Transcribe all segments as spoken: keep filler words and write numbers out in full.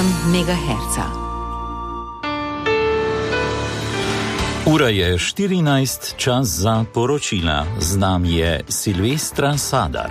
sedem megahertz. Ura je štirinajst, čas za poročila. Z nami je Silvestra Sadar.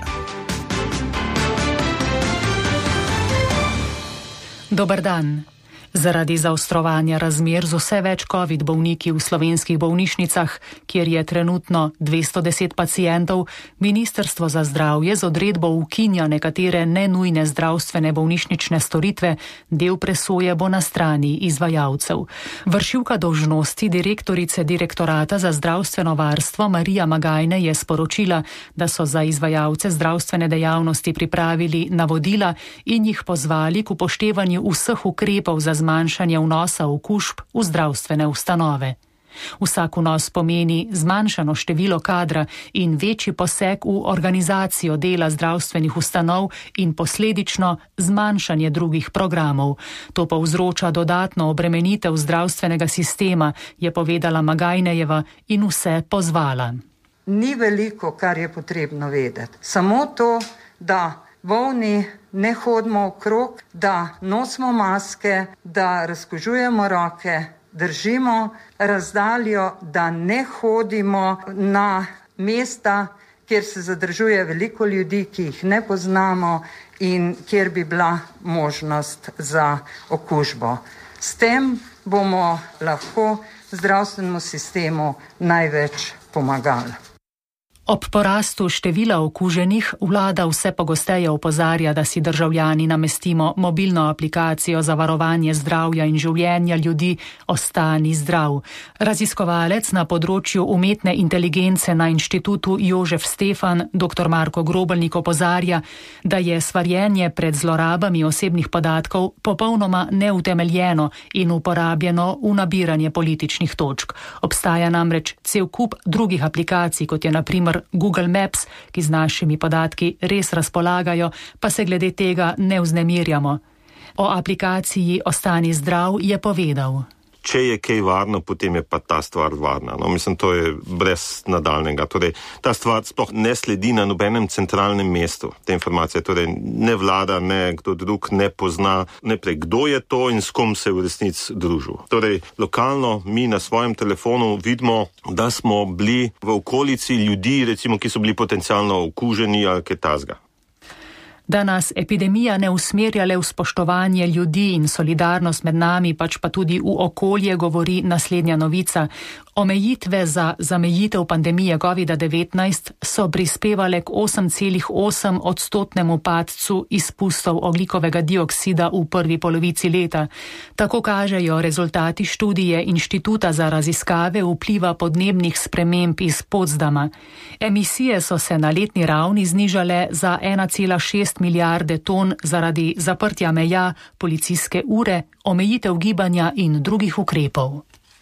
Dober dan. Zaradi zaostrovanja razmer z vse več covid bolniki v slovenskih bolnišnicah, kjer je trenutno dvesto deset pacientov, Ministrstvo za zdravje z odredbo ukinja nekatere nenujne zdravstvene bolnišnične storitve, del presoje bo na strani izvajalcev. Vršilka dolžnosti direktorice Direktorata za zdravstveno varstvo Marija Magajne je sporočila, da so za izvajalce zdravstvene dejavnosti pripravili navodila in jih pozvali k upoštevanju vseh ukrepov za zmanjšanje vnosa okužb v zdravstvene ustanove. Vsak vnos pomeni zmanjšano število kadra in večji poseg v organizacijo dela zdravstvenih ustanov in posledično zmanjšanje drugih programov. To povzroča dodatno obremenitev zdravstvenega sistema, je povedala Magajnejeva in vse pozvala. Ni veliko, kar je potrebno vedeti. Samo to, da bolni ne hodimo okrog, da nosimo maske, da razkužujemo roke, držimo razdaljo, da ne hodimo na mesta, kjer se zadržuje veliko ljudi, ki jih ne poznamo in kjer bi bila možnost za okužbo. S tem bomo lahko zdravstvenemu sistemu največ pomagali. Ob porastu števila okuženih vlada vse pogosteje opozarja, da si državljani namestimo mobilno aplikacijo za varovanje zdravja in življenja ljudi Ostani zdrav. Raziskovalec na področju umetne inteligence na inštitutu Jožef Stefan, dr. Marko Grobelnik, opozarja, da je svarjenje pred zlorabami osebnih podatkov popolnoma neutemeljeno in uporabljeno v nabiranje političnih točk. Obstaja namreč cel kup drugih aplikacij, kot je na primer Google Maps, ki z našimi podatki res razpolagajo, pa se glede tega ne vznemirjamo. O aplikaciji Ostani zdrav je povedal. Če je kaj varno, potem je pa ta stvar varna. No, mislim, to je brez nadaljnega. Torej, ta stvar sploh ne sledi na nobenem centralnem mestu, te informacije. Torej, ne vlada, ne kdo drug ne pozna, ne prej, kdo je to in s kom se v resnici družil. Torej, lokalno mi na svojem telefonu vidimo, da smo bili v okolici ljudi, recimo, ki so bili potencialno okuženi ali kaj tasga. Da nas epidemija ne usmerja le v spoštovanje ljudi in solidarnost med nami, pač pa tudi v okolje, govori naslednja novica. Omejitve za zamejitev pandemije covid devetnajst so prispevale k osem celih osem odstotnemu padcu izpustov ogljikovega dioksida v prvi polovici leta. Tako kažejo rezultati študije Inštituta za raziskave vpliva podnebnih sprememb iz Potsdama. Emisije so se na letni ravni znižale za ena cela šest milijarde ton zaradi zaprtja meja, policijske ure, omejitev gibanja in drugih ukrepov.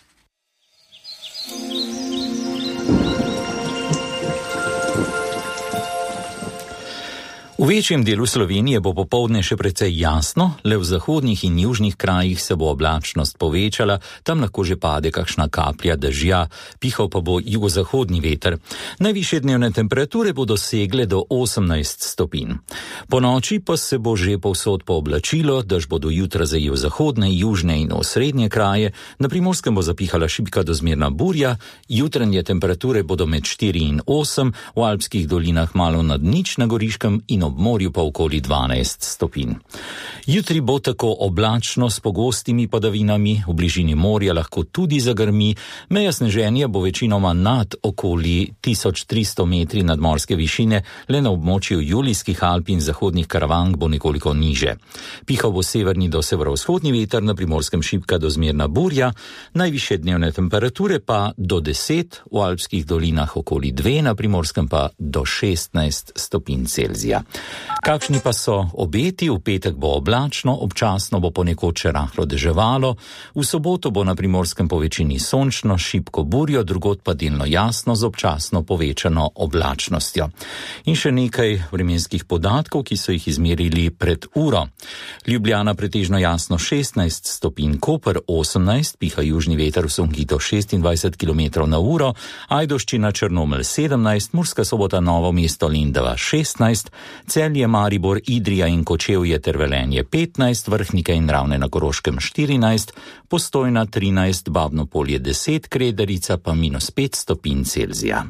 V večjem delu Slovenije bo popoldne še precej jasno, le v zahodnih in južnih krajih se bo oblačnost povečala, tam lahko že pade kakšna kaplja dežja, pihal pa bo jugozahodni veter. Najvišje dnevne temperature bodo segle do osemnajst stopinj. Po noči pa se bo že povsod pooblačilo, dež bo do jutra zajel zahodne, južne in osrednje kraje, na Primorskem bo zapihala šibka do zmerna burja, jutranje temperature bodo med štiri in osem, v alpskih dolinah malo nad nič, na Goriškem in ob morju pa okoli dvanajst stopinj. Jutri bo tako oblačno s pogostimi padavinami, v bližini morja lahko tudi zagrmi, meja sneženja bo večinoma nad okoli tisoč tristo metri nadmorske višine, le na območju Julijskih Alp in zahodnih Karavank bo nekoliko niže. Pihal bo severni do severovzhodni veter, na Primorskem šibka do zmerna burja, najvišje dnevne temperature pa do deset, v alpskih dolinah okoli dve, na Primorskem pa do šestnajst stopinj Celzija. Kakšni pa so obeti? V petek bo oblačno, občasno bo ponekod še rahlo deževalo, v soboto bo na Primorskem po večini sončno, šibko burjo, drugod pa delno jasno z občasno povečano oblačnostjo. In še nekaj vremenskih podatkov, ki so jih izmerili pred uro. Ljubljana pretežno jasno šestnajst stopinj, Koper osemnajst, piha južni veter v sunki do šestindvajset kilometrov na uro, Ajdovščina, Črnomelj sedemnajst, Murska Sobota, Novo mesto, Lendava šestnajst, Celje, Maribor, Idrija in Kočevje ter Velenje petnajst, Vrhnike in Ravne na Koroškem štirinajst, Postojna trinajst, Babno Polje deset, Krederica pa minus pet stopinj Celzija.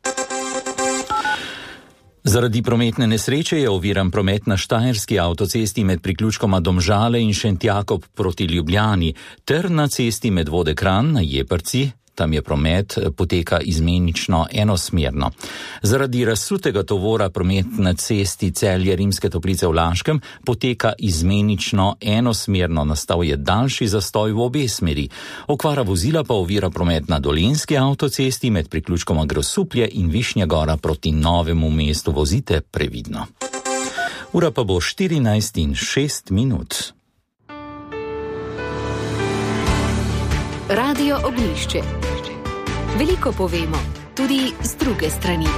Zaradi prometne nesreče je oviran promet na Štajerski avtocesti med priključkoma Domžale in Šentjakob proti Ljubljani ter na cesti Medvode-Kranj na Jeprci. Tam je promet poteka izmenično enosmerno. Zaradi razsutega tovora promet na cesti Celje Rimske Toplice v Laškem poteka izmenično enosmerno, nastal je daljši zastoj v obe smeri. Okvara vozila pa ovira promet na Dolenjski avtocesti med priključkoma Grosuplje in Višnja Gora proti Novemu mestu. Vozite previdno. Ura pa bo štirinajst in šest minut. Radio Ognjišče. Veliko povemo, tudi z druge strani.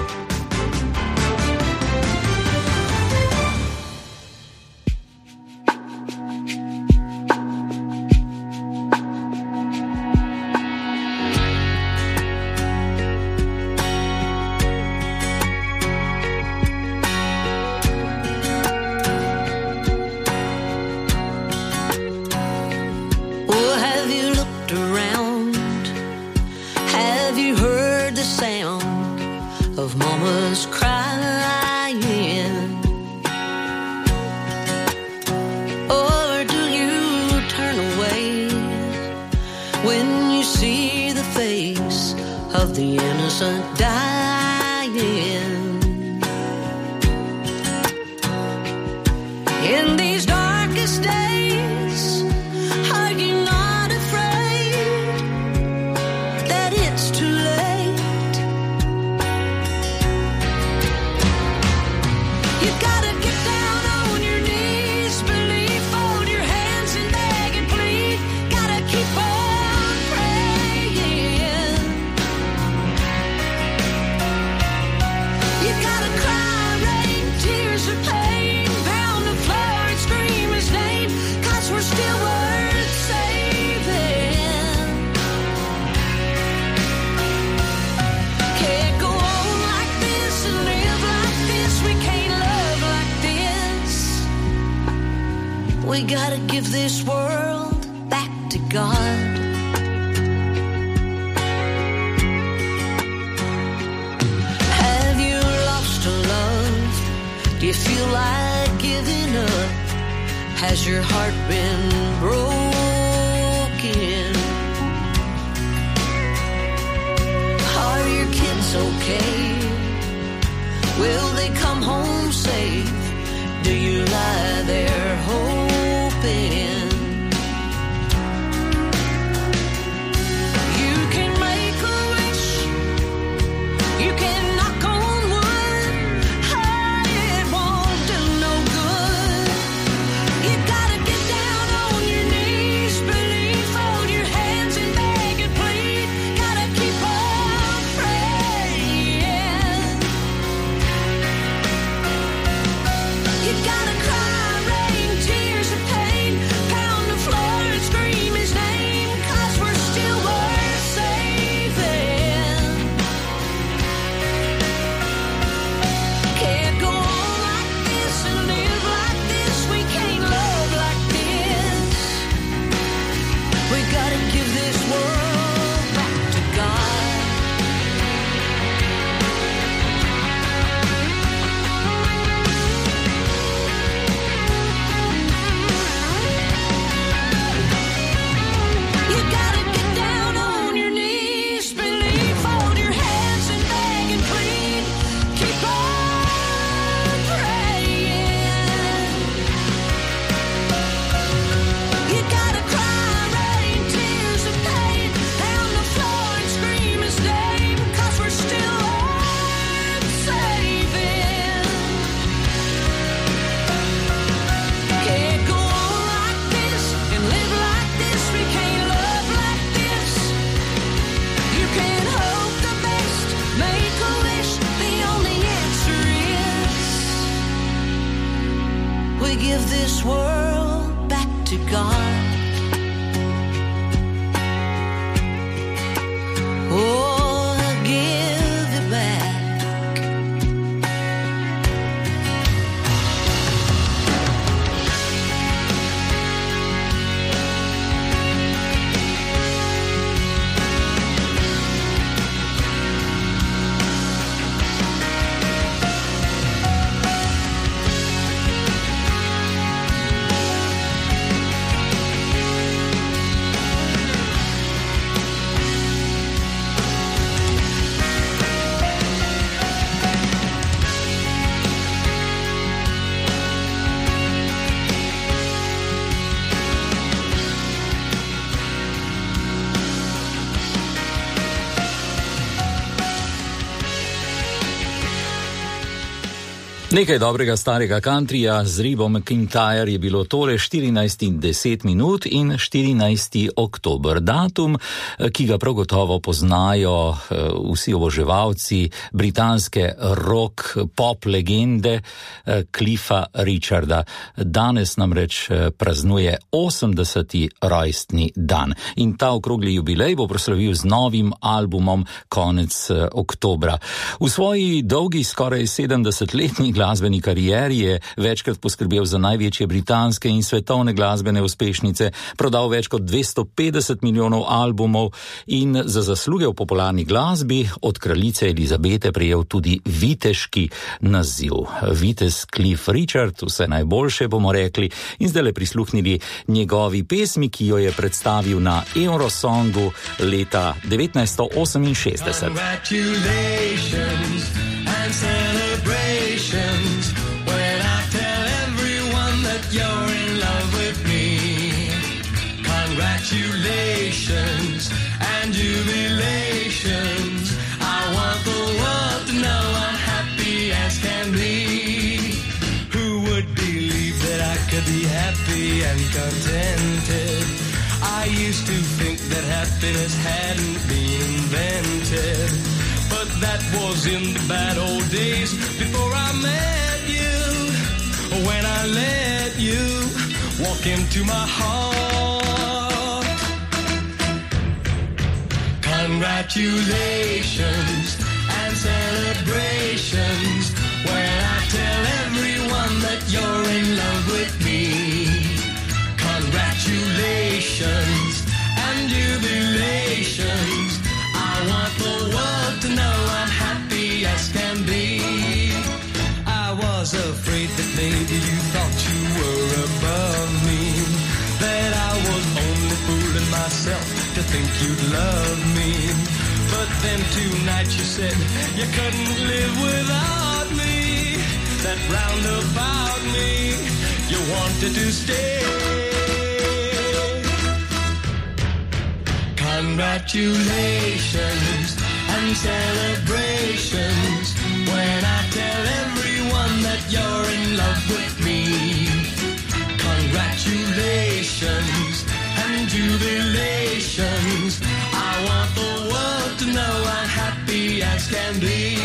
We gotta give this world back to God. Have you lost a love? Do you feel like giving up? Has your heart been broken? Are your kids okay? Will they come home safe? Do you lie there hoping? You can make a wish, you can knock on wood, oh, it won't do no good. You gotta get down on your knees, believe, fold your hands and beg and plead. Gotta keep on praying. You gotta cry, rain, tears of pain, pound the floor and scream his name, 'cause we're still worth saving. Can't go on like this and live like this. We can't love like this. We gotta give this world back to God. You gotta get down on your knees, believe, fold your hands and beg and plead. Keep on praying. You gotta cry, rain, tears of pain, Nekaj dobrega starega countryja z Ribom McIntyre je bilo tole štirinajst in deset minut in štirinajsti oktober, datum, ki ga prav gotovo poznajo vsi oboževalci britanske rock pop legende Cliffa Richarda. Danes namreč praznuje osemdeseti rojstni dan in ta okrogli jubilej bo proslavil z novim albumom konec oktobra. V svoji dolgi skoraj sedemdesetletni glasbeni karieri je večkrat poskrbel za največje britanske in svetovne glasbene uspešnice, prodal več kot dvesto petdeset milijonov albumov in za zasluge v popularni glasbi od kraljice Elizabete prejel tudi viteški naziv. Vitez Cliff Richard, vse najboljše bomo rekli in zdaj le prisluhnili njegovi pesmi, ki jo je predstavil na Eurosongu leta devetnajststo oseminšestdeset. And celebrations when I tell everyone that you're in love with me. Congratulations and jubilations. I want the world to know I'm happy as can be. Who would believe that I could be happy and contented? I used to think that happiness hadn't been invented, but that was in the bad old days before I met you. When I let you walk into my heart. Congratulations and celebrations when I tell everyone that you're in love with me. Congratulations and jubilations. I want the world to know I'm happy as can be. I was afraid that maybe you thought you were above me, that I was only fooling myself to think you'd love me. But then tonight you said you couldn't live without me, that round about me you wanted to stay. Congratulations and celebrations when I tell everyone that you're in love with me. Congratulations and jubilations. I want the world to know I'm happy as can be.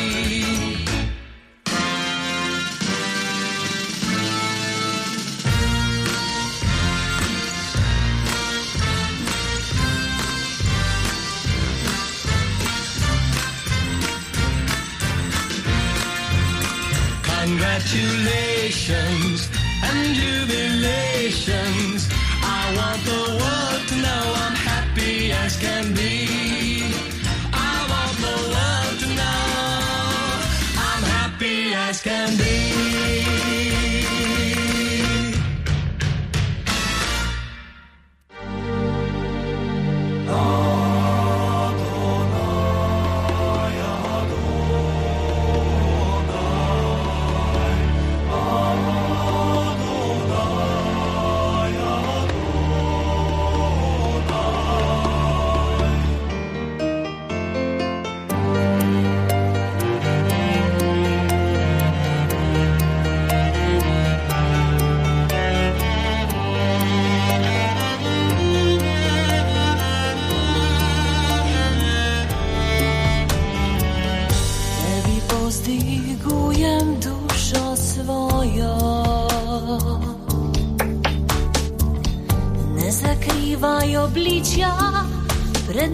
Congratulations and jubilations. I want the world to know I'm happy as can be. I want the world to know I'm happy as can be. Obličja pred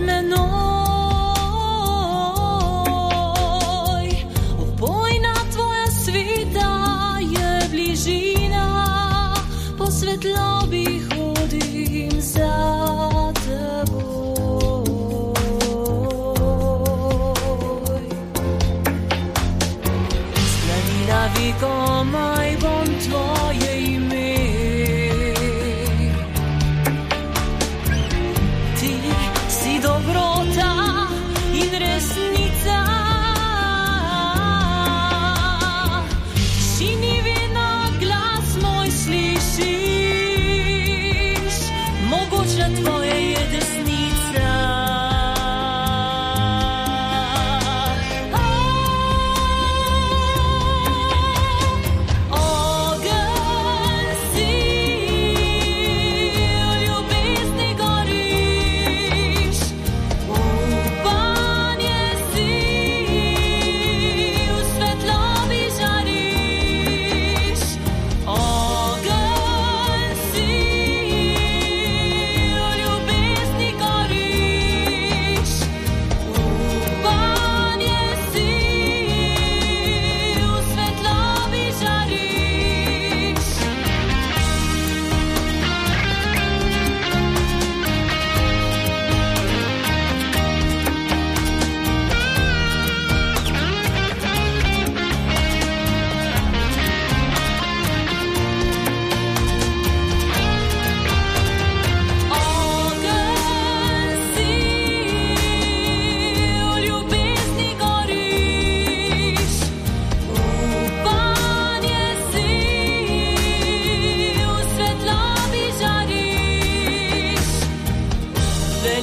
menoj, opojna tvoja sveta je bližina, po svetlobi hodim za teboj. Skladila vekomaj bom tvoje ime. Dobrota in resnica, šini vedno glas moj slišiš, mogoče tvoje je desnica.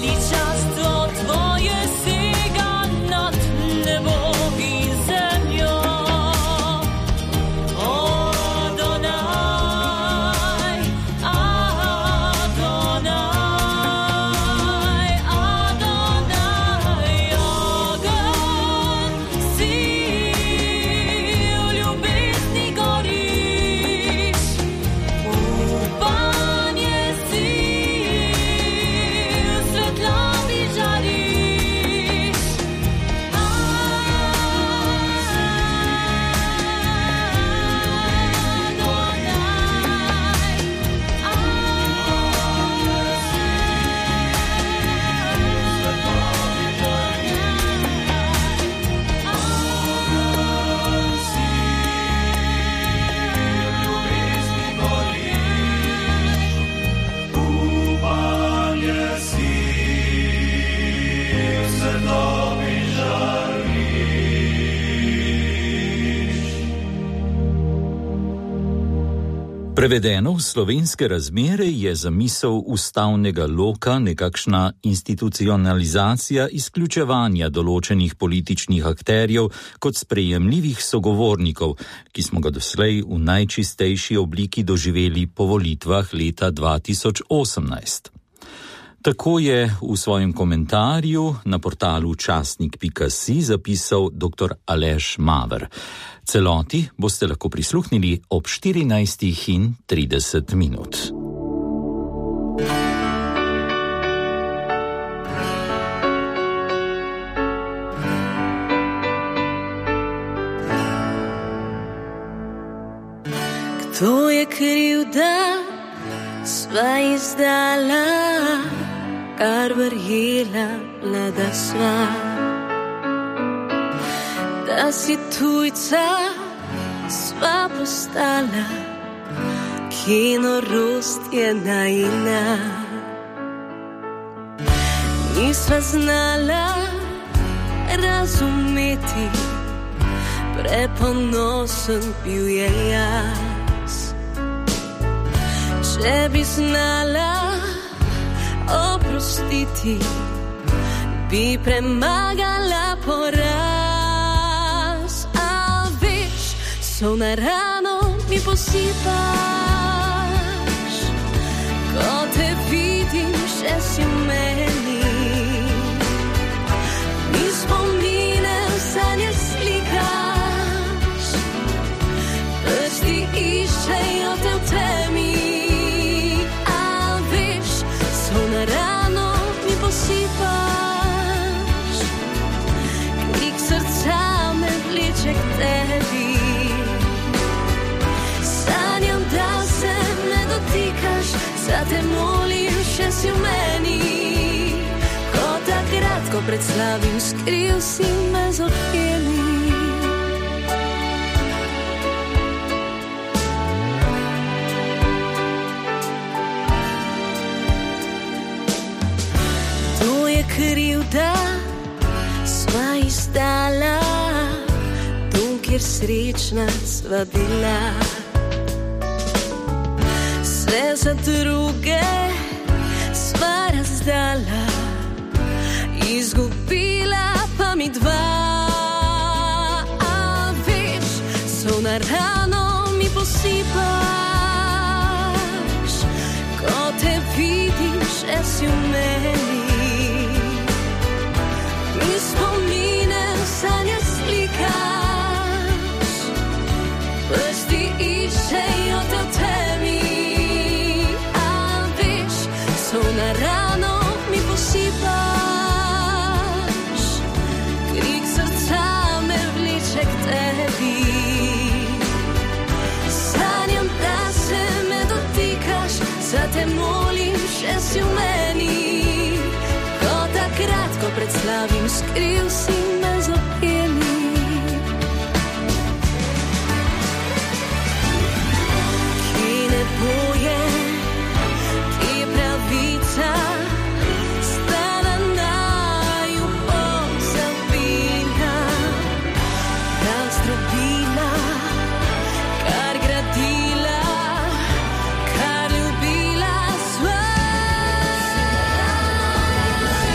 Veličastvo tvoje sega nad nebo in zemljo. Adonaj, Adonaj, Adonaj, ogen si, v ljubezni goriš, upanje si, v svetlobi žariš. Prevedeno v slovenske razmere je zamisel ustavnega loka nekakšna institucionalizacija izključevanja določenih političnih akterjev kot sprejemljivih sogovornikov, ki smo ga doslej v najčistejši obliki doživeli po volitvah leta dva tisoč osemnajst. Tako je v svojem komentarju na portalu časnik pika si zapisal dr. Aleš Maver. Celoti boste lahko prisluhnili ob štirinajstih in trideset minut. Kdo je kriv, da sva izdala, kar verjela, da sva? Da si tujca sva postala, ki norost je najina. Nisva znala razumeti, preponosen bil je jaz. Če bi znala oprostiti, bi premagala poraz. A veš, sol na rano mi posipaš, ko te vidim, še si v meni. Mi spomine v sanje slikaš, prsti iščejo te v temi. Rano mi posipaš, krik srca me vleče k tebi. Sanjam, da se me dotikaš, za te molim, še si v meni. Ko takrat, ko pred slavim skril si me z očmi. Kriv, da sva izdala dom, kjer srečna sva bila. Vse za druge sva razdala, izgubila pa mi dva. A veš, sol na rano mi posipaš, ko te vidim, še si v meni. Mi spomine v sanje slikaš, prsti iščejo te v temi. A veš, sol na rano mi posipaš, krik srca me vleče k tebi. Sanjam, da se me dotikaš, za te molim, še si v meni. Takrat, ko pred slavim skril si me z očmi. Ki ne boje, ki pravica, stala naju pozabila, razdrabila, kar gradila, kar ljubila sva.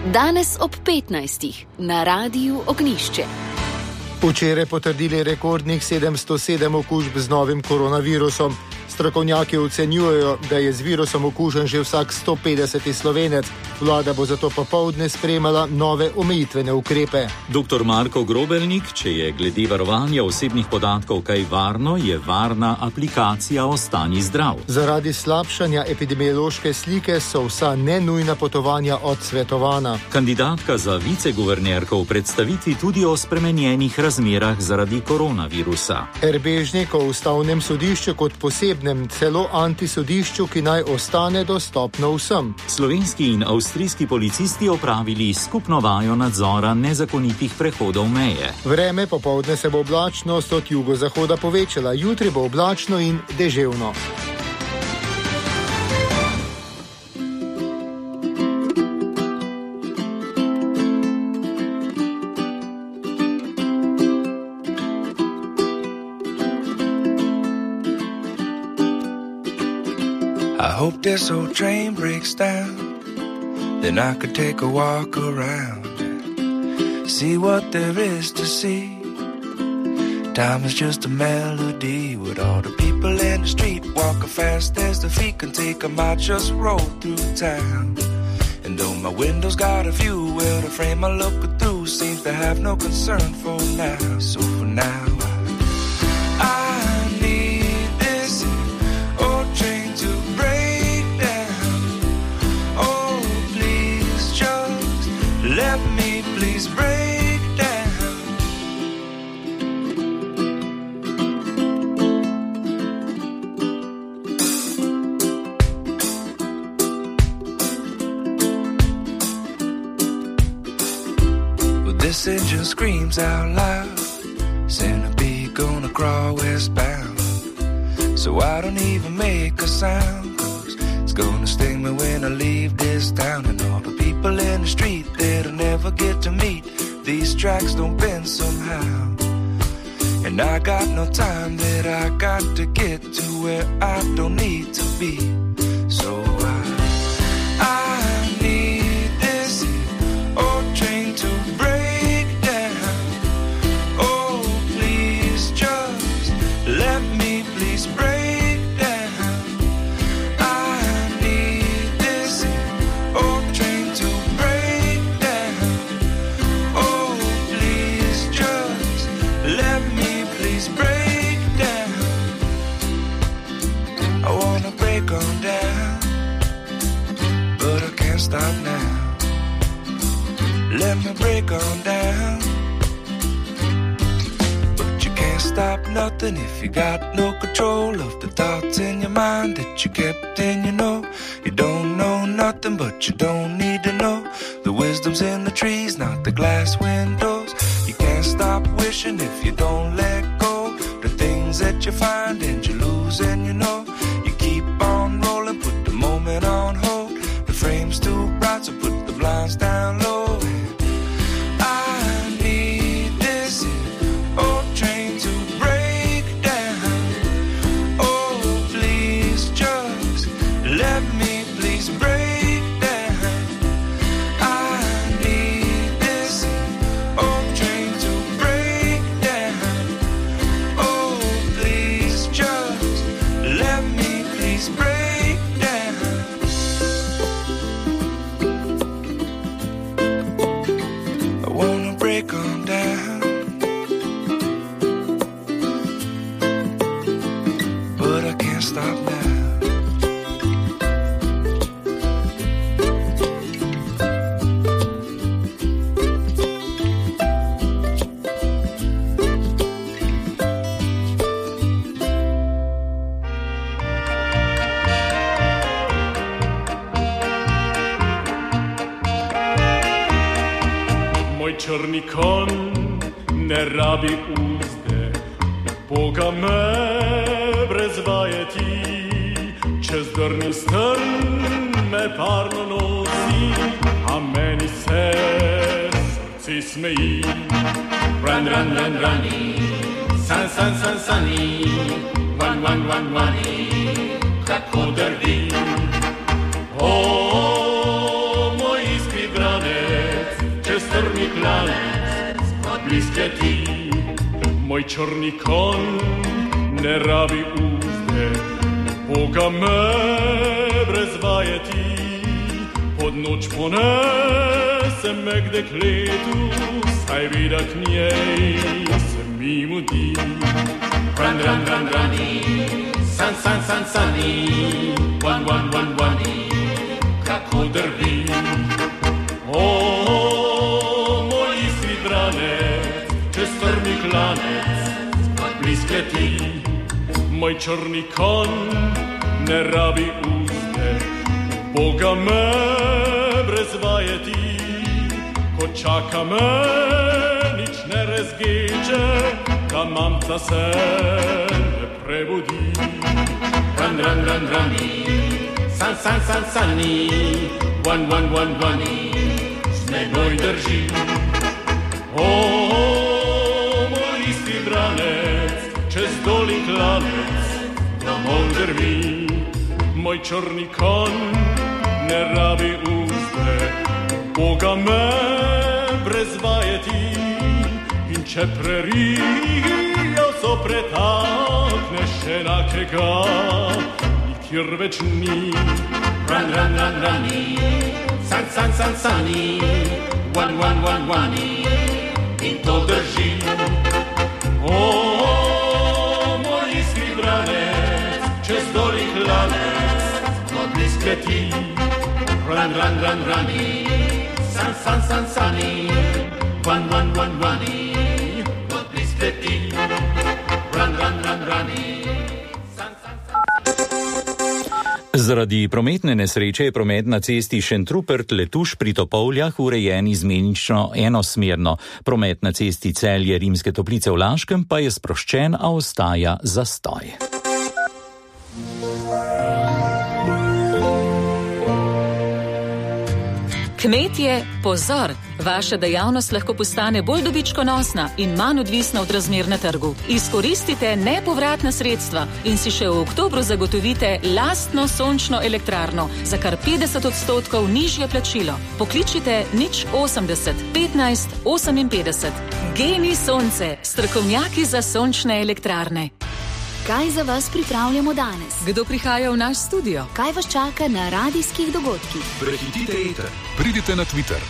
Danes ob petnajstih na Radiu Ognišče. Včeraj potrdili rekordnih sedemsto sedem okužb z novim koronavirusom. Strokovnjaki ocenjujejo, da je z virusom okužen že vsak sto petdeseti Slovenec. Vlada bo zato popoldne sprejemala nove omejitvene ukrepe. Doktor Marko Grobelnik, če je glede varovanja osebnih podatkov kaj varno, je varna aplikacija Ostani zdrav. Zaradi slabšanja epidemiološke slike so vsa nenujna potovanja odsvetovana. Kandidatka za viceguvernerko v predstavitvi tudi o spremenjenih razmerah zaradi koronavirusa. Erbežnik o ustavnem sodišču kot posebnem celo antisodišču, ki naj ostane dostopno vsem. Slovenski in avstrijski policisti opravili skupno vajo nadzora nezakonitih prehodov meje. Vreme popoldne se bo oblačnost od jugozahoda povečala, jutri bo oblačno in deževno. I hope this old train breaks down, then I could take a walk around, see what there is to see. Time is just a melody with all the people in the street walking fast as the feet can take them. I just roll through town, and though my window's got a view, well, the frame I look through seems to have no concern for now. So for now, I need this old train to break down. Oh, please just let me please break down. Well, this engine screams out loud, centipede gonna crawl westbound. So I don't even make a sound, 'cause it's gonna sting me when I leave this town. And all the people in the street that'll never get to meet, these tracks don't bend somehow. And I got no time that I got to get to where I don't need to be. So I, I need this old train to break down. Oh, please just let me please break down. I need this old train to break down. Oh, please just let me please break down. I wanna break on down, but I can't stop now. Let me break on down, but you can't stop nothing if you got no control of the thoughts in your mind that you kept in, you know. You don't know nothing, but you don't need to know. The wisdom's in the trees, not the glass windows. You can't stop wishing if you don't let go. The things that you find and you lose, and you know. You keep on rolling, put the moment on hold. The frame's too bright, so put the blinds down low. I need this old train to break down. Oh, please just let me please break down. I need this old train to break down. Oh, please just let me please break down. I wanna break on down, but I can't stop now. Moj črni kon ne rabi uzde, Boga me brez vajeti, čez drni strn me parno nosi, a meni se srce smeji. Run, run, run, runi, san, san, san, sani, wan, wan, wan, wani, kako drvi. O, moj iskri brane, bliske ti. Moj črni kon ne rabi uzde, Boga me brez vajeti. Pod noč ponese me k dekletu, saj vida k njej se mi mudi. Ran, ran, ran, rani, san, san, san, sani, wan, wan, wan, wani, kako drvi. O, moj istri branec, čez strmi klanec, bliske ti. Moj črni kon ne rabi uzde, Boga me brez vajeti. Ko čaka me, nič ne razgeče, da mamca se ne prebudi. Ran, ran, ran, rani, san, san, san, sani, wan, wan, wan, wani, z menoj drži. O, moj isti branec, čez dol in klanec, domov drvi. Moj črni kon ne rabi uzde, Boga me brez vajeti. In če prerijo so pretakneš enakega, nikjer več ni. Ran, ran, ran, rani, san, san, san, sani, wan, wan, wan, wani, in to drži. O, moj iskri branec, čez dol in klanec, od bliske ti. Ran, ran, ran, rani, san, san, san, sani, wan, wan, wan, wani, od bliske ti. Ran, ran, ran, rani, san, san, san. Zaradi prometne nesreče je promet na cesti Šentrupert-Letuš pri Topolljah urejen izmenično enosmerno. Promet na cesti Celje-Rimske Toplice v Laškem pa je sproščen, a ostaja zastoj. Kmetje, pozor! Vaša dejavnost lahko postane bolj dobičkonosna in manj odvisna od razmer na trgu. Izkoristite nepovratna sredstva in si še v oktobru zagotovite lastno sončno elektrarno za kar petdeset odstotkov nižje plačilo. Pokličite nič osemdeset petnajst oseminpetdeset. Geni Sonce, strokovnjaki za sončne elektrarne. Kaj za vas pripravljamo danes? Kdo prihaja v naš studio? Kaj vas čaka na radijskih dogodkih? Prehitite eter. Pridite na Twitter.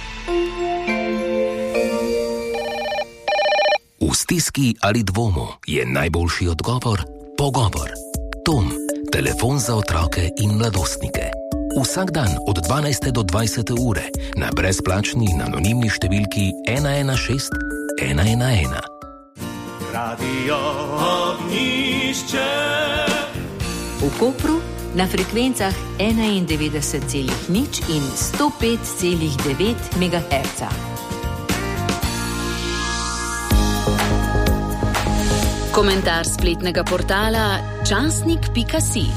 V stiski ali dvomu je najboljši odgovor pogovor. Tom, telefon za otroke in mladostnike. Vsak dan od dvanajste do dvajsete ure na brezplačni in anonimni številki ena ena šest ena ena ena. Radio Ognjišče. V Kopru na frekvencah enaindevetdeset celih nič in sto pet celih devet megaherca. Komentar spletnega portala časnik pika si.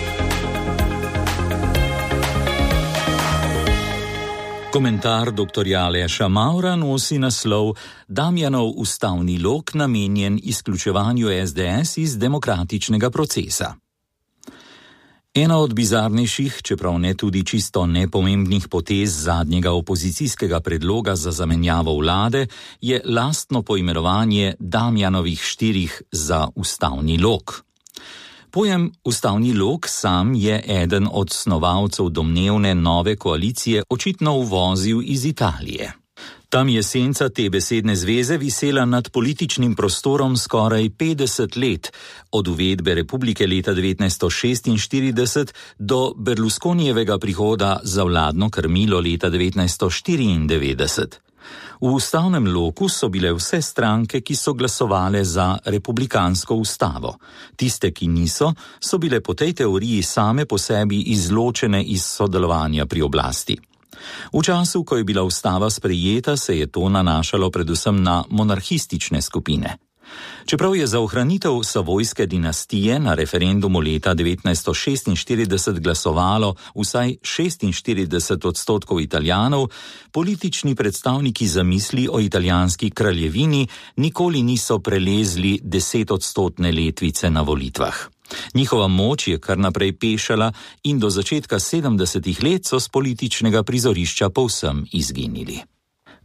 Komentar doktorja Aleša Mavra nosi naslov Damjanov ustavni lok namenjen izključevanju es de es iz demokratičnega procesa. Ena od bizarnejših, čeprav ne tudi čisto nepomembnih potez zadnjega opozicijskega predloga za zamenjavo vlade, je lastno poimenovanje Damjanovih štirih za ustavni lok. Pojem ustavni lok sam je eden od snovalcev domnevne nove koalicije očitno uvozil iz Italije. Tam je senca te besedne zveze visela nad političnim prostorom skoraj petdeset let, od uvedbe republike leta devetnajststo šestinštirideset do Berlusconijevega prihoda za vladno krmilo leta devetnajststo štiriindevetdeset. V ustavnem loku so bile vse stranke, ki so glasovale za republikansko ustavo. Tiste, ki niso, so bile po tej teoriji same po sebi izločene iz sodelovanja pri oblasti. V času, ko je bila ustava sprejeta, se je to nanašalo predvsem na monarhistične skupine. Čeprav je za ohranitev savojske dinastije na referendumu leta devetnajststo šestinštirideset glasovalo vsaj šestinštirideset odstotkov Italijanov, politični predstavniki zamisli o italijanski kraljevini nikoli niso prelezli desetodstotne letvice na volitvah. Njihova moč je kar naprej pešala in do začetka sedemdesetih let so s političnega prizorišča povsem izginili.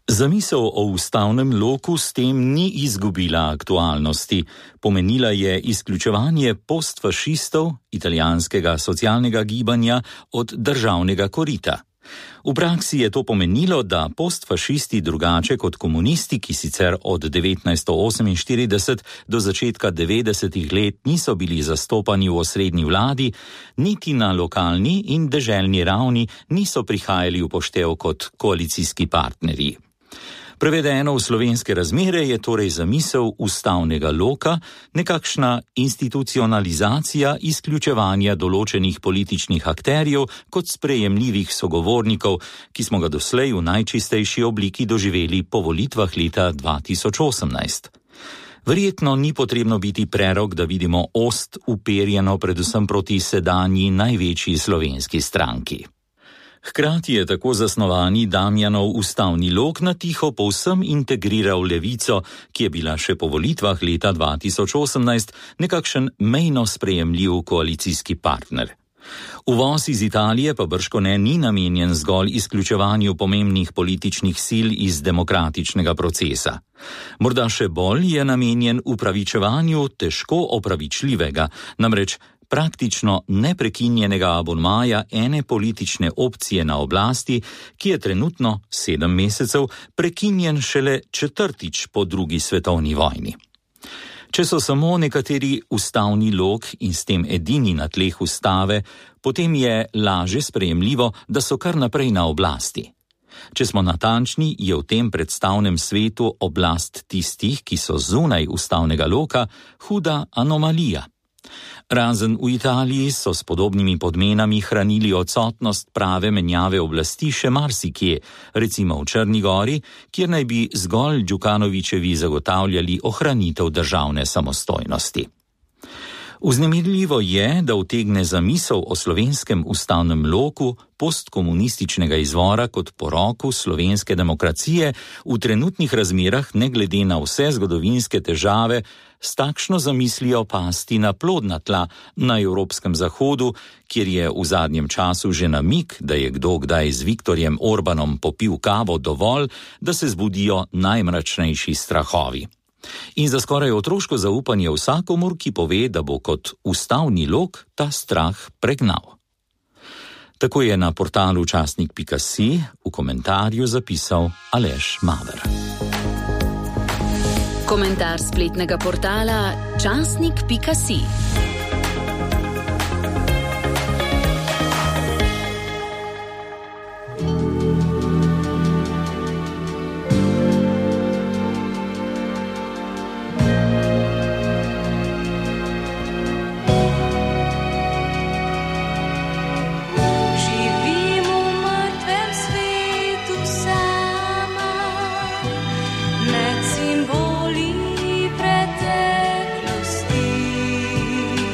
Zamisel o ustavnem loku s tem ni izgubila aktualnosti. Pomenila je izključevanje postfašistov, italijanskega socialnega gibanja, od državnega korita. V praksi je to pomenilo, da postfašisti drugače kot komunisti, ki sicer od devetnajststo oseminštirideset do začetka devetdesetih let niso bili zastopani v osrednji vladi, niti na lokalni in deželni ravni niso prihajali v poštev kot koalicijski partnerji. Prevedeno v slovenske razmere je torej zamisel ustavnega loka nekakšna institucionalizacija izključevanja določenih političnih akterjev kot sprejemljivih sogovornikov, ki smo ga doslej v najčistejši obliki doživeli po volitvah leta dva tisoč osemnajst. Verjetno ni potrebno biti prerok, da vidimo ost uperjeno predvsem proti sedanji največji slovenski stranki. Hkrati je tako zasnovani Damjanov ustavni lok na tiho povsem integriral Levico, ki je bila še po volitvah leta dva tisoč osemnajst nekakšen mejno sprejemljiv koalicijski partner. Uvoz iz Italije pa bržkone ni namenjen zgolj izključevanju pomembnih političnih sil iz demokratičnega procesa. Morda še bolj je namenjen upravičevanju težko opravičljivega, namreč praktično neprekinjenega abonmaja ene politične opcije na oblasti, ki je trenutno sedem mesecev prekinjen šele četrtič po drugi svetovni vojni. Če so samo nekateri ustavni lok in s tem edini na tleh ustave, potem je laže sprejemljivo, da so kar naprej na oblasti. Če smo natančni, je v tem predstavnem svetu oblast tistih, ki so zunaj ustavnega loka, huda anomalija. Razen v Italiji so s podobnimi podmenami hranili odsotnost prave menjave oblasti še marsikje, recimo v Črni Gori, kjer naj bi zgolj Đukanovićevi zagotavljali ohranitev državne samostojnosti. Vznemirljivo je, da utegne zamisel o slovenskem ustavnem loku postkomunističnega izvora kot poroku slovenske demokracije v trenutnih razmerah ne glede na vse zgodovinske težave s takšno zamislijo pasti na plodna tla na evropskem zahodu, kjer je v zadnjem času že namig, da je kdo kdaj z Viktorjem Orbanom popil kavo dovolj, da se zbudijo najmračnejši strahovi. In za skoraj otroško zaupanje vsakomur, ki pove, da bo kot ustavni lok ta strah pregnal. Tako je na portalu časnik pika si v komentarju zapisal Aleš Maver. Komentar spletnega portala časnik pika si. Simboli preteklosti.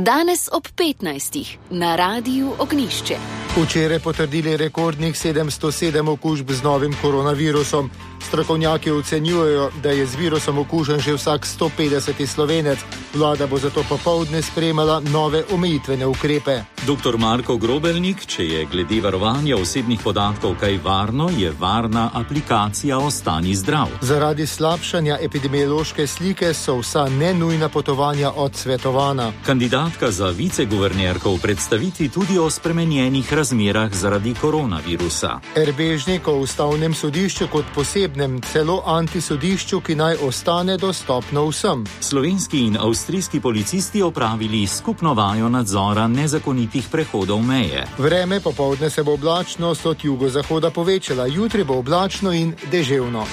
Danes ob petnajstih na Radiu Ognjišče. Včeraj potrdili rekordnih sedemsto sedem okužb z novim koronavirusom. Strokovnjaki ocenjujejo, da je z virusom okužen že vsak sto petdeseti Slovenec. Vlada bo zato popoldne sprejemala nove omejitvene ukrepe. Doktor Marko Grobelnik, če je glede varovanja osebnih podatkov kaj varno, je varna aplikacija Ostani zdrav. Zaradi slabšanja epidemiološke slike so vsa nenujna potovanja odsvetovana. Kandidatka za viceguvernerko v predstavitvi tudi o spremenjenih razmerah zaradi koronavirusa. Erbežnik o ustavnem sodišču kot posebnem, celo antisodišču, ki naj ostane dostopno vsem. Slovenski in avstrijski policisti opravili skupno vajo nadzora nezakonitih prehodov meje. Vreme popoldne se bo oblačnost od jugozahoda povečala, jutri bo oblačno in deževno.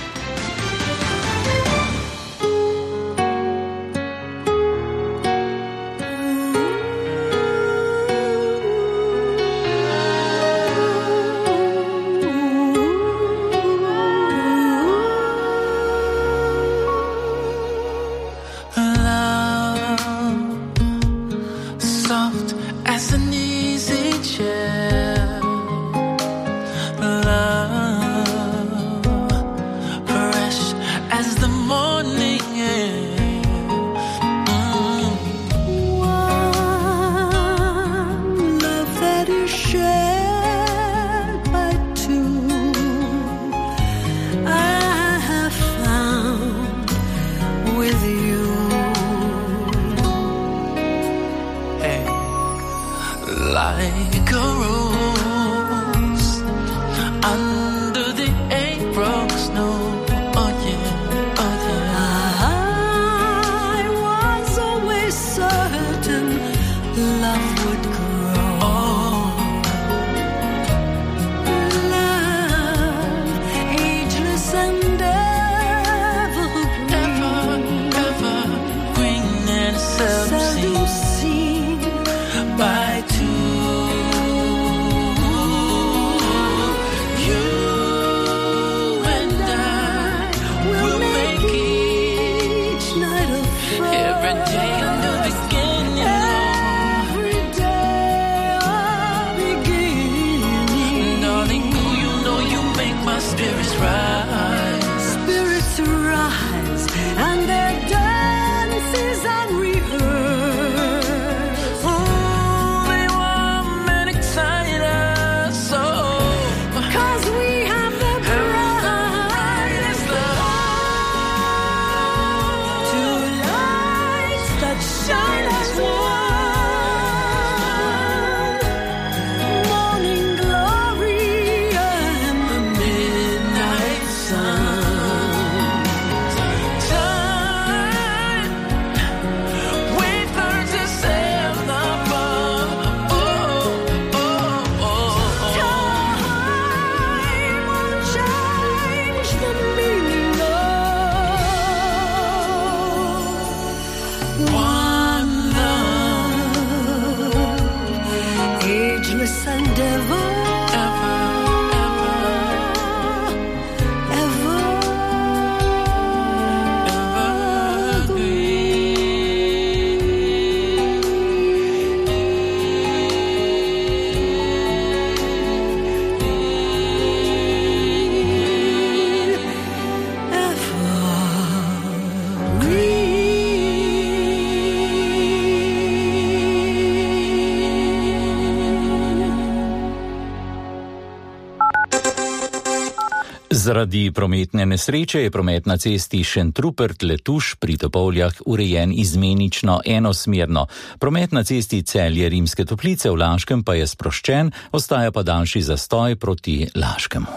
Zaradi prometne nesreče je promet na cesti Šentrupert-Letuš pri Topolljah urejen izmenično enosmerno. Promet na cesti Celje-Rimske Toplice v Laškem pa je sproščen, ostaja pa daljši zastoj proti Laškemu.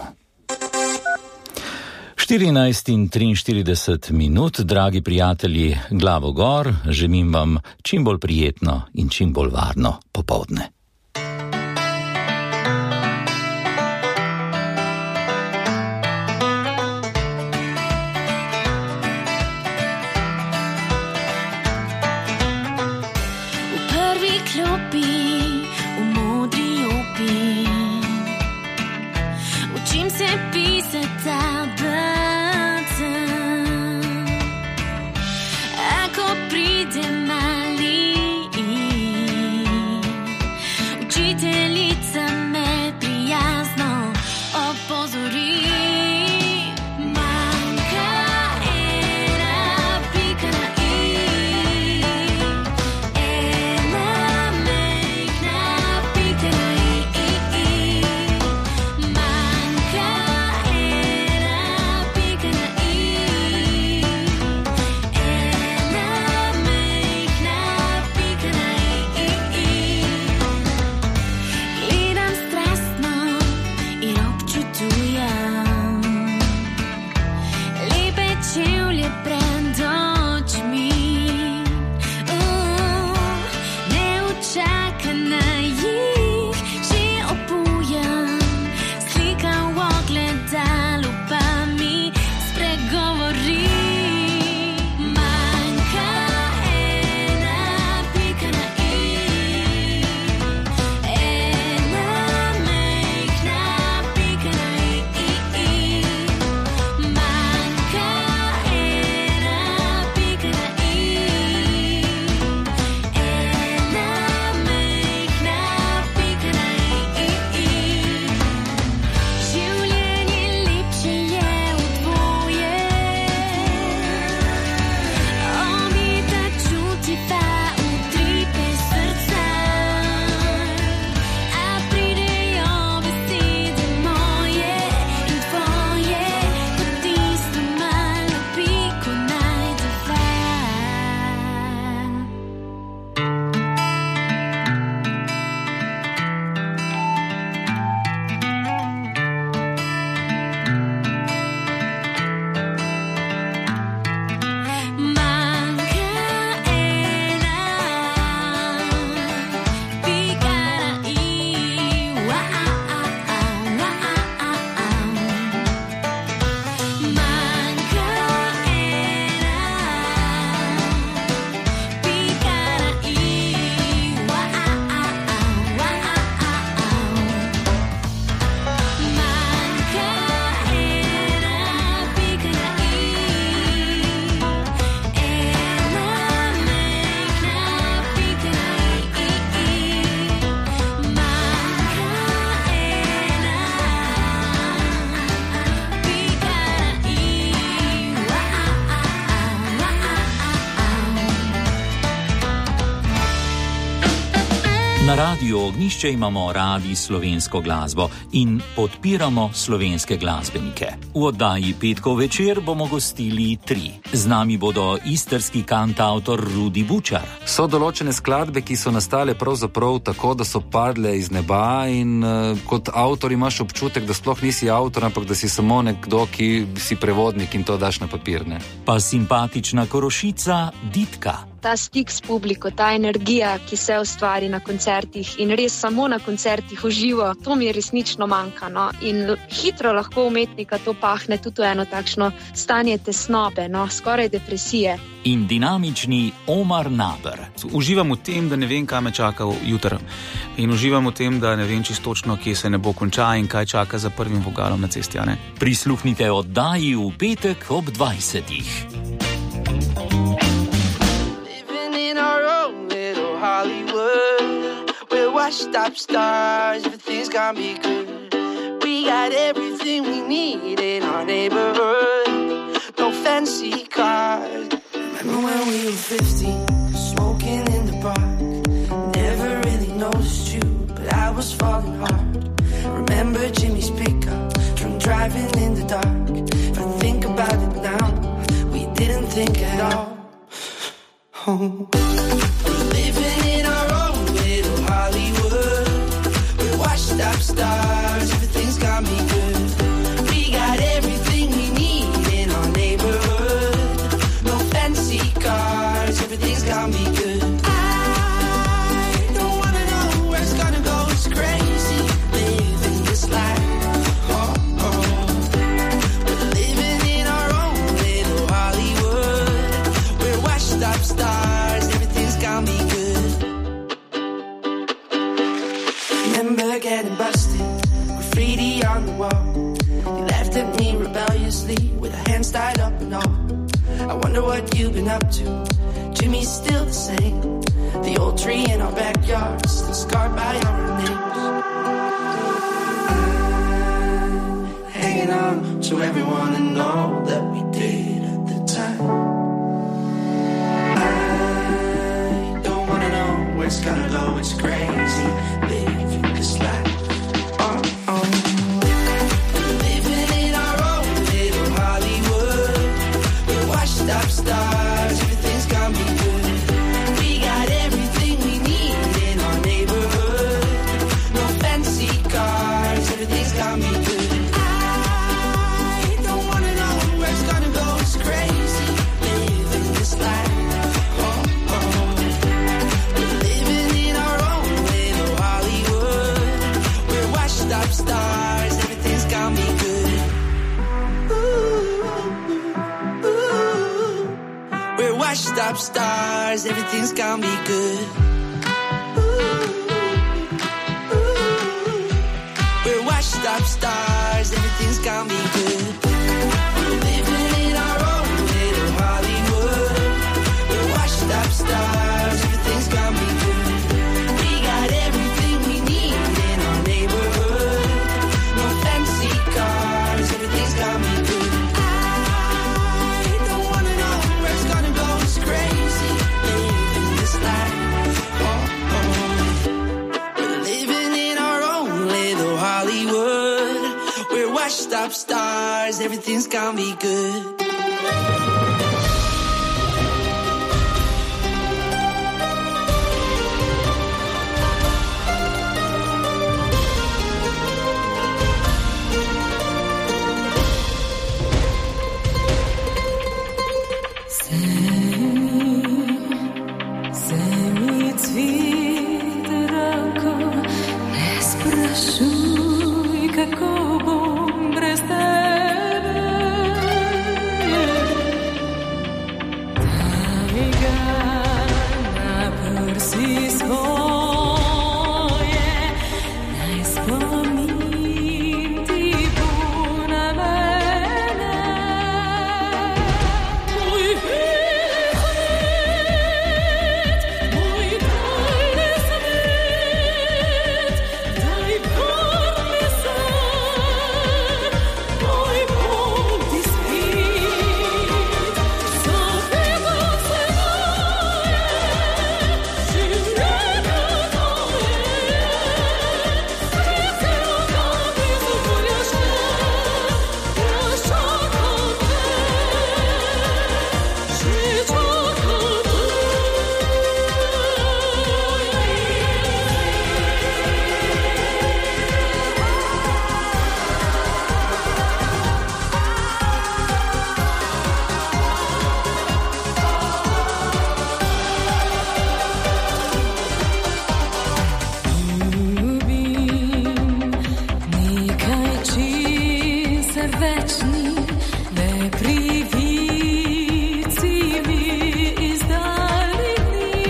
štirinajst in triinštirideset minut, dragi prijatelji, glavo gor, želim vam čim bolj prijetno in čim bolj varno popoldne. Ecco pride mali Učiteljica me prijazno opozori. Manjka ena pika na i. Ena majhna pika na i. Manjka ena pika na i. Ena majhna pika na i. Gledam strastno in občutujem lepe čevlje pred očmi. Uh, Neučakana jih že obujam, slika v ogledalu pa mi spregovori. Manjka ena pika na i. Ena majhna pika na i. Manjka ena pika na i. Ena majhna pika na i. Življenje lepše je v dvoje. Omita čutiva utripe srca, a pridejo besede moje in tvoje, kot tisto malo piko najdeva. Manjka ena pika na i. Manjka ena pika na i. Manjka ena pika na i. Ena majhna pika na i. Manjka ena pika na i. Na Radiu Ognjišče imamo radi slovensko glasbo in podpiramo slovenske glasbenike. V oddaji Petkov večer bomo gostili tri. Z nami bodo istrski kantavtor Rudi Bučar, So določene skladbe, ki so nastale pravzaprav tako, da so padle iz neba in uh, kot avtor imaš občutek, da sploh nisi avtor, ampak da si samo nekdo, ki si prevodnik in to daš na papir, ne? pa simpatična Korošica Ditka. Ta stik s publiko, ta energija, ki se ustvari na koncertih in res samo na koncertih v živo, to mi resnično manjka. No? In l- hitro lahko umetnika to pahne tudi v eno takšno stanje tesnobe, no? Skoraj depresije. In dinamični Omar Naber. Uživam v tem, da ne vem, kaj me čaka jutri. In uživam v tem, da ne vem čisto točno, kje se ne bo konča in kaj čaka za prvim vogalom na cesti, a ne? Prisluhnite oddaji v petek ob dvajsetih. In our own little Hollywood, we're washed up stars, everything's gonna be good. We got everything we need in our neighborhood, no fancy cars. Remember when we were fifteen, smoking in the park, never really noticed you, but I was falling hard. Remember Jimmy's pickup, drunk driving in the dark. If I think about it now, we didn't think at all. Oh. We're living in our own little Hollywood. We're washed up stars, everything's gonna be good. We got everything we need in our neighborhood. No fancy cars, everything's gonna be good. I don't wanna know where it's gonna go, it's crazy living this life. Oh, oh. We're living in our own little Hollywood. We're washed up stars, everything's gonna be good. Remember getting busted, graffiti on the wall. You laughed at me rebelliously with our hands tied up and all. I wonder what you've been up to. Jimmy's still the same. The old tree in our backyard, still scarred by our name. gonna go, it's crazy. Living this life. Oh, oh. Living in our own little Hollywood. We're washed up stars, everything's gonna be good. We got everything we need in our neighborhood. No fancy cars, everything's gonna be good. I don't wanna know where it's gonna go, it's crazy. Living this life. Oh, oh. We're living in our own little Hollywood. We're washed up stars, everything's gonna be good. Ooh, ooh. We're washed up stars, everything's gonna be good. We're washed up stars, everything's gonna be good. We're living in our own little Hollywood. We're washed up stars, everything's gonna be good. We got everything we need in our neighborhood. No fancy cars, everything's gonna be good. I don't wanna know where it's gonna go, it's crazy. Living this life. Oh, oh. We're living in our own little Hollywood. We're washed up stars, everything's gonna be good. Vzemi cvet, roko, ne sprašuj, kako bom brez tebe. Daj ga na prsi svoje, naj spomin ti bo na mene. Moj moj daljni svet, daj prvi sen, moj Bog ti spit, zaveda se moje, življenje tvoje, svetlo ga izvoljaš me, jaz čakam te, že čakam te. Ljubim nekaj, česar več ni, le krivici mi izdali dni.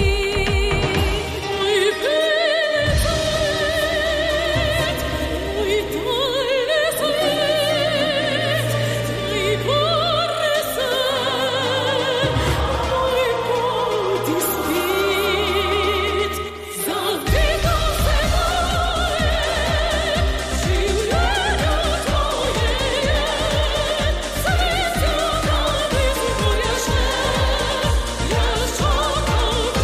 Moj beli svet, moj daljni svet, daj prvi sen, moj Bog ti spit, zaveda se moje, življenje tvoje je, svetlo ga izvoljaš me, jaz čakam te.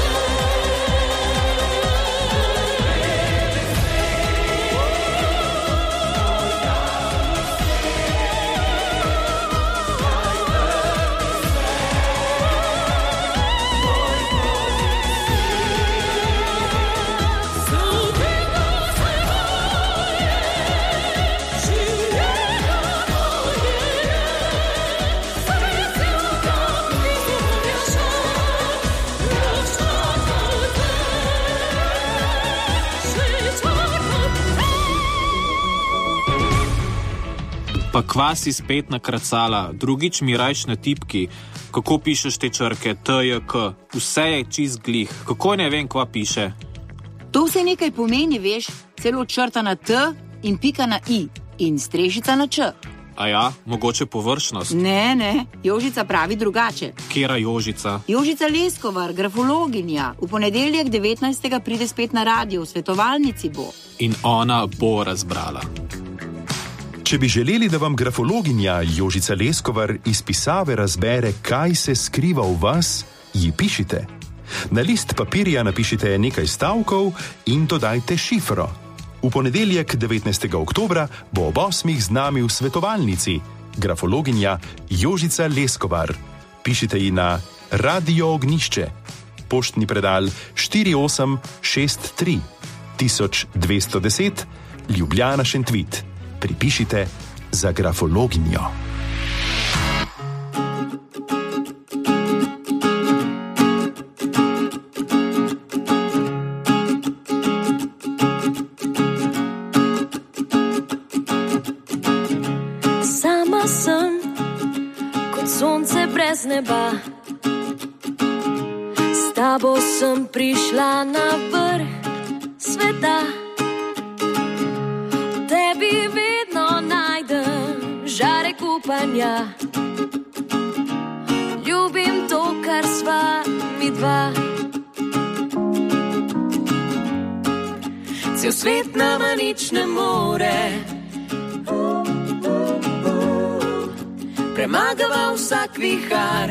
Pa kvasi spet nakracala, drugič mi rajš na tipki, kako pišeš te črke, T, J, K, vse je čist glih, kako ne vem, kva piše. To vse nekaj pomeni, veš, celo črta na T in pika na I in strešica na Č. A ja, mogoče površnost. Ne, ne, Jožica pravi drugače. Kera Jožica? Jožica Leskovar, grafologinja, v ponedeljek devetnajstega pride spet na radio, v svetovalnici bo. In ona bo razbrala. Če bi želeli, da vam grafologinja Jožica Leskovar iz pisave razbere, kaj se skriva v vas, ji pišite. Na list papirja napišite nekaj stavkov in dodajte šifro. V ponedeljek, devetnajstega oktobra, bo ob osmih z nami v svetovalnici grafologinja Jožica Leskovar. Pišite ji na Radio Ognišče, poštni predal štiri osem šest tri tisoč dvesto deset, Ljubljana Šentvit. Pripišite za grafologinjo. Sama sem kot sonce brez neba. S tabo sem prišla na vrh sveta. V tebi vedno najdem žarek upanja. Ljubim to, kar sva mi dva. Cel svet nama nič ne more. Premagava vsak vihar.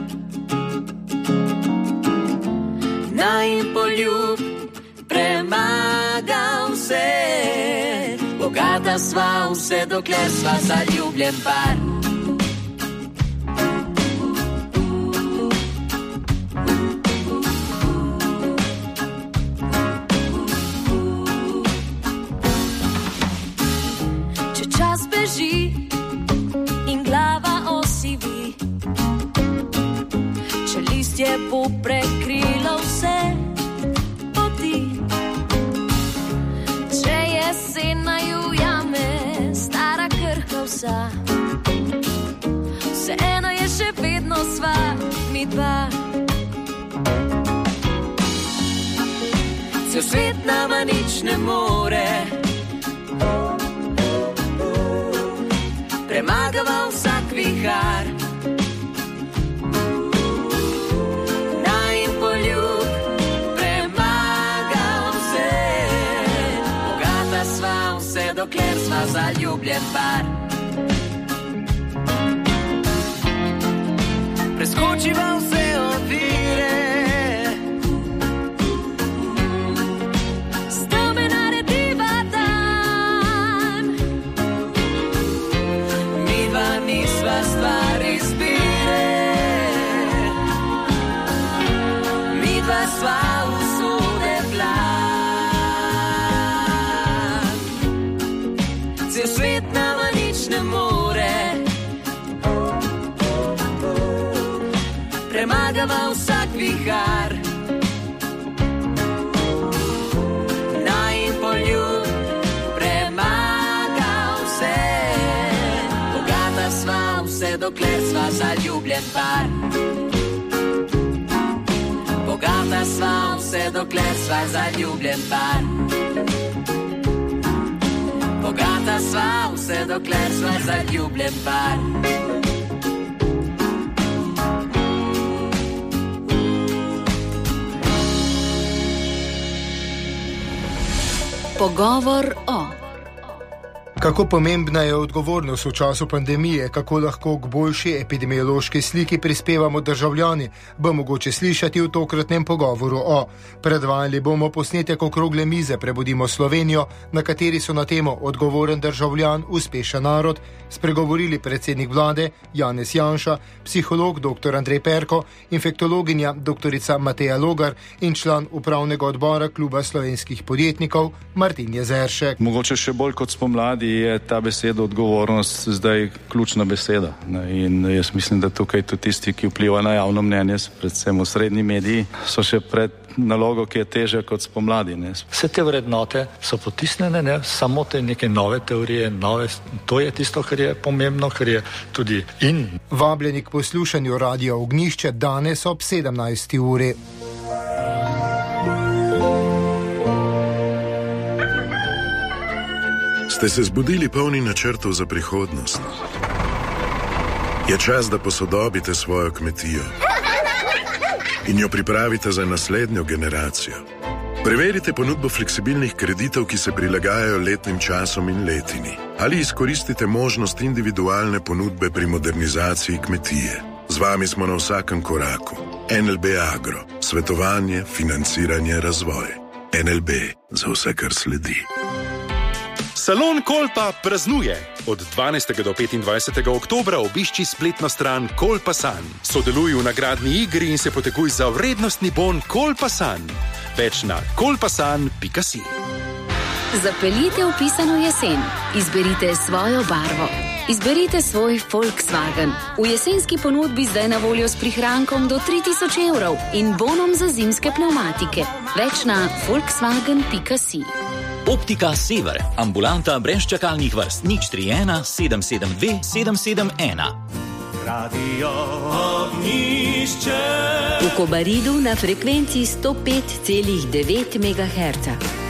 Naj poljub premaga vse. Bogata sva vse, dokler sva zaljubljen par. Če čas beži in glava osivi, če listje bo prekrilo vse poti, če jesen naju jame stara krhka vsa, vseeno je še vedno sva mi dva. Cel svet nama nič ne more. Premagava vsak vihar. Naj poljub premaga vse. Bogata sva vse, dokler sva zaljubljen par. Preskočiva vse ovire. S tome narediva dan. Midva nisva stvar izbire. Midva sva usode plan. Cel svet nama nič ne more. Premagava vsak vihar. Naj poljub premaga vse. Bogata sva vse, dokler sva zaljubljen par. Bogata sva vse, dokler sva zaljubljen par. Bogata sva vse, dokler sva zaljubljen par. Pogovor o. Kako pomembna je odgovornost v času pandemije, kako lahko k boljši epidemiološki sliki prispevamo državljani, bo mogoče slišati v tokratnem pogovoru o. Predvajali bomo posnetek okrogle mize Prebudimo Slovenijo, na kateri so na temo odgovoren državljan, uspešen narod spregovorili predsednik vlade Janez Janša, psiholog dr. Andrej Perko, infektologinja dr. Mateja Logar in član upravnega odbora Kluba slovenskih podjetnikov Martin Jezeršek. Mogoče še bolj kot spomladi je ta beseda odgovornost zdaj ključna beseda. In jaz mislim, da tukaj tudi tisti, ki vplivajo na javno mnenje, predvsem v srednji mediji, so še pred nalogo, ki je težja kot spomladi. Ne. Vse te vrednote so potisnjene, ne, samo te neke nove teorije, nove, to je tisto, kar je pomembno, kar je tudi in. Vabljeni k poslušanju Radia Ognišče danes ob sedemnajsti uri. Ste se zbudili polni načrtov za prihodnost? Je čas, da posodobite svojo kmetijo in jo pripravite za naslednjo generacijo. Preverite ponudbo fleksibilnih kreditov, ki se prilagajajo letnim časom in letini. Ali izkoristite možnost individualne ponudbe pri modernizaciji kmetije. Z vami smo na vsakem koraku. N L B Agro. Svetovanje, financiranje, razvoj. N L B za vse, kar sledi. Salon Kolpa praznuje. Od dvanajstega do petindvajsetega oktobra obišči spletno stran Kolpasan. Sodeluj v nagradni igri in se potekuj za vrednostni bon Kolpasan. Več na kolpasan pika si. Zapeljite v pisano jesen. Izberite svojo barvo. Izberite svoj Volkswagen. V jesenski ponudbi zdaj na voljo s prihrankom do tri tisoč evrov in bonom za zimske pnevmatike. Več na volkswagen pika si. Optika Sever, ambulanta brez čakalnih vrst, nič tri ena sedem sedem dve sedem sedem ena. Radio Ognjišče. V Kobaridu na frekvenci sto pet celih devet megaherca.